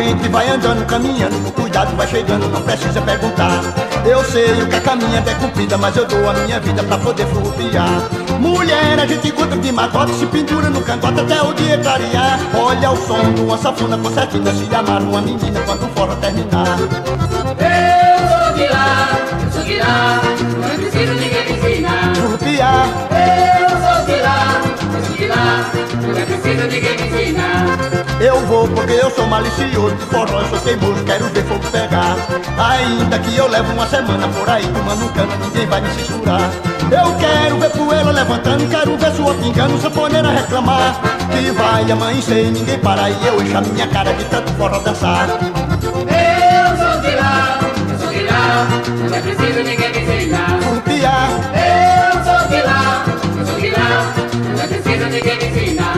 gente vai andando, caminhando, o cuidado vai chegando, não precisa perguntar. Eu sei o que a caminhada é comprida, mas eu dou a minha vida pra poder furrupiar. Mulher, a gente encontra de magote, se pendura no cangote até o dia clarear. Olha o som de uma safona concertina, se amar uma menina quando o forró terminar. Eu sou de lá, eu sou de lá, não preciso ninguém me ensinar. Furrupiar. Eu sou de lá, eu sou de lá, não preciso ninguém me ensinar. Eu vou porque eu sou malicioso, de forró eu sou teimoso, quero ver fogo pegar. Ainda que eu levo uma semana por aí tomando cana, ninguém vai me censurar. Eu quero ver poeira levantando, quero ver sua pingando, sanfoneira reclamar. Que vai amanhecer e ninguém para e eu encho a minha cara de tanto forró dançar. Eu sou de lá, eu sou de lá, não preciso ninguém me ensinar. Furrupiar. Eu sou de lá, eu sou de lá, não preciso ninguém me ensinar.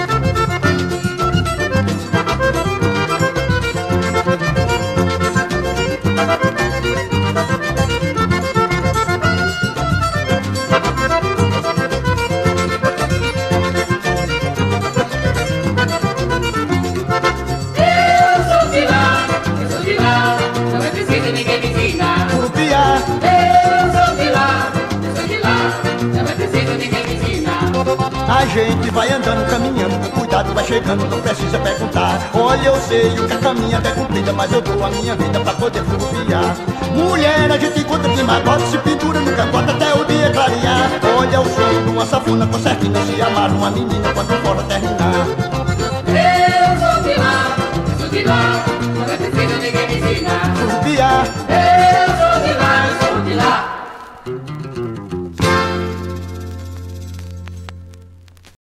Furrupiar. Eu sou de lá, não preciso ninguém me ensinar. A gente vai andando, caminhando, o cuidado vai chegando, não precisa perguntar. Olha, eu sei o que a caminhada é comprida, mas eu dou a minha vida pra poder furrupiar. Mulher, a gente encontra de magote, se pendura no cangote até o dia clarear. Olha o som de uma safona concertina, se amar uma menina quando o forró terminar.